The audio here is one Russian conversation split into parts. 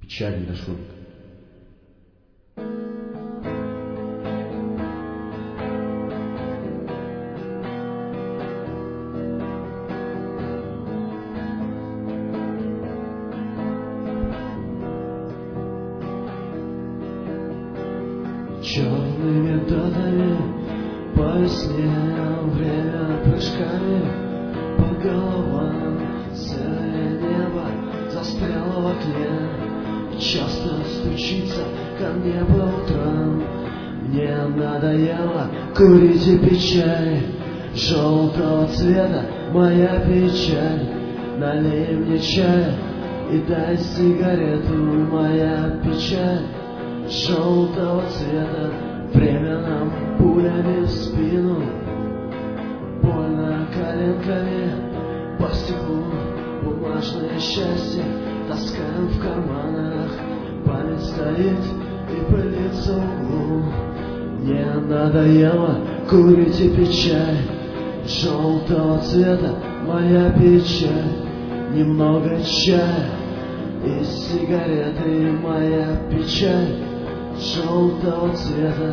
Печальный шутка. Черными датами по весне, время прыжками по головам. Серое небо застряло в окне, часто стучится ко мне по утрам. Мне надоело курить и пить чай, желтого цвета моя печаль. Налей мне чая и дай сигарету, моя печаль желтого цвета. Время нам пулями в спину, больно коленками по стеклу. Бумажное счастье таскаем в карманах, память стоит и пылится в углу. Мне надоело курить и пить чай, желтого цвета моя печаль. Немного чая и сигареты, моя печаль желтого цвета.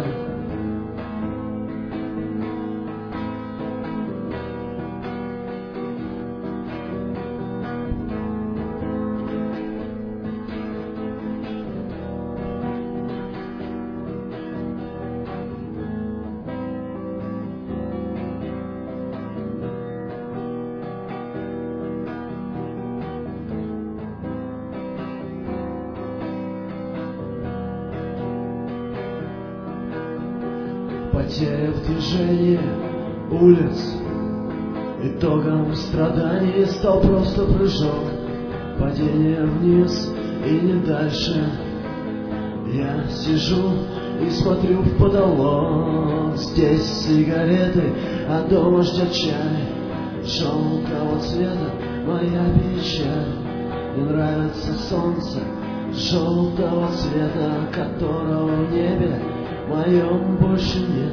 Потеря в движении улиц, итогом страданий стал просто прыжок, падение вниз и не дальше. Я сижу и смотрю в потолок, здесь сигареты, а дома ждет чай желтого цвета моя печаль. Мне нравится солнце желтого цвета, которого в небе моем больше нет.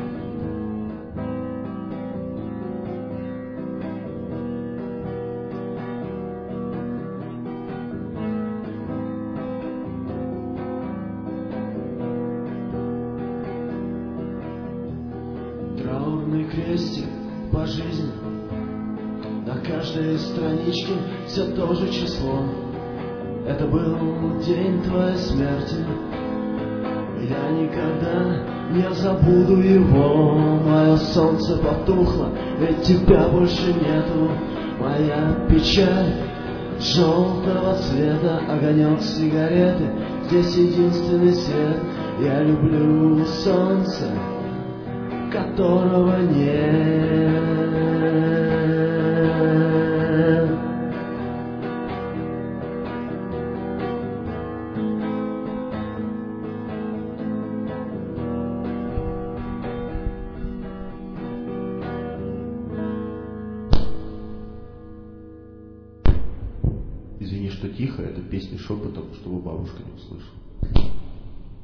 Траурный крестик по жизни, на каждой страничке все то же число. Это был день твоей смерти, я никогда не забуду его. Мое солнце потухло, ведь тебя больше нету. Моя печаль желтого цвета, огонек сигареты, здесь единственный свет. Я люблю солнце, которого нет. Извини, что тихо, это песня шепотом, чтобы бабушка не услышала.